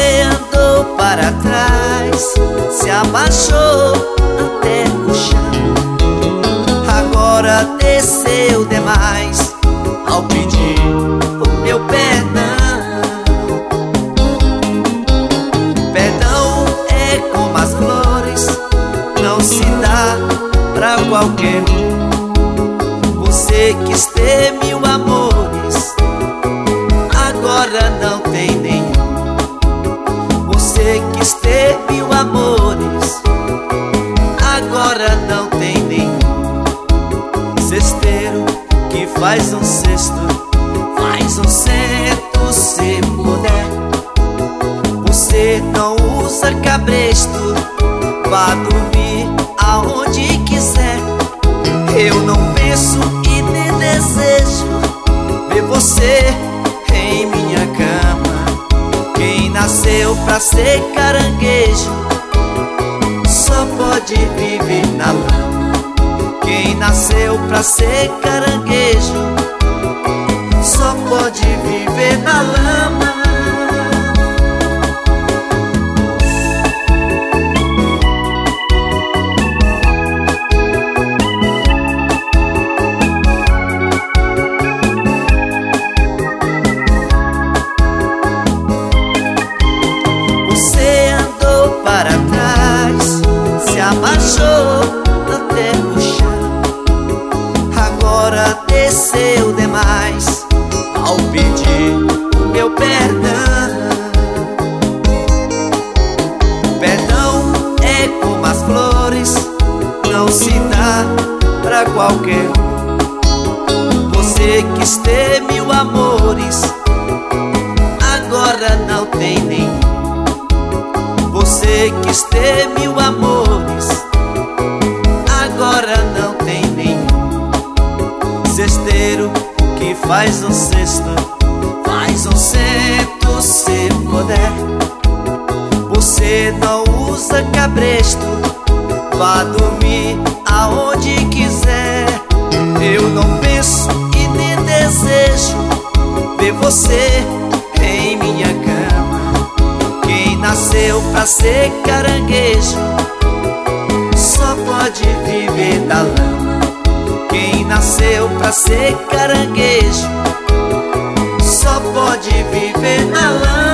Você andou para trás, se abaixou até o chão. Agora desceu demais ao pedir o meu perdão. Perdão é como as flores, não se dá pra qualquer um. Você quis ter 1000 amores, agora não tem nenhum. Você quis ter 1000 amores, agora não tem nenhum. Cesteiro que faz um cesto, faz um cento se puder. Você não usa cabresto, vá dormir aonde quiser. Eu não penso e nem desejo ver você em minha cama. Quem nasceu pra ser caranguejo só pode viver na lama. Quem nasceu pra ser caranguejo só pode viver na lama. Para trás, se abaixou até o chão. Agora desceu demais ao pedir o meu perdão. Perdão é como as flores, não se dá pra qualquer um. Você quis ter 1000 amores, agora não tem nenhum. Você quis ter 1000 amores, agora não tem nenhum. Cesteiro que faz um cesto, faz um cento se puder. Você não usa cabresto, vá dormir aonde quiser. Eu não penso e nem desejo ver você em minha cama. Quem nasceu pra ser caranguejo só pode viver da lama. Quem nasceu pra ser caranguejo só pode viver na lama.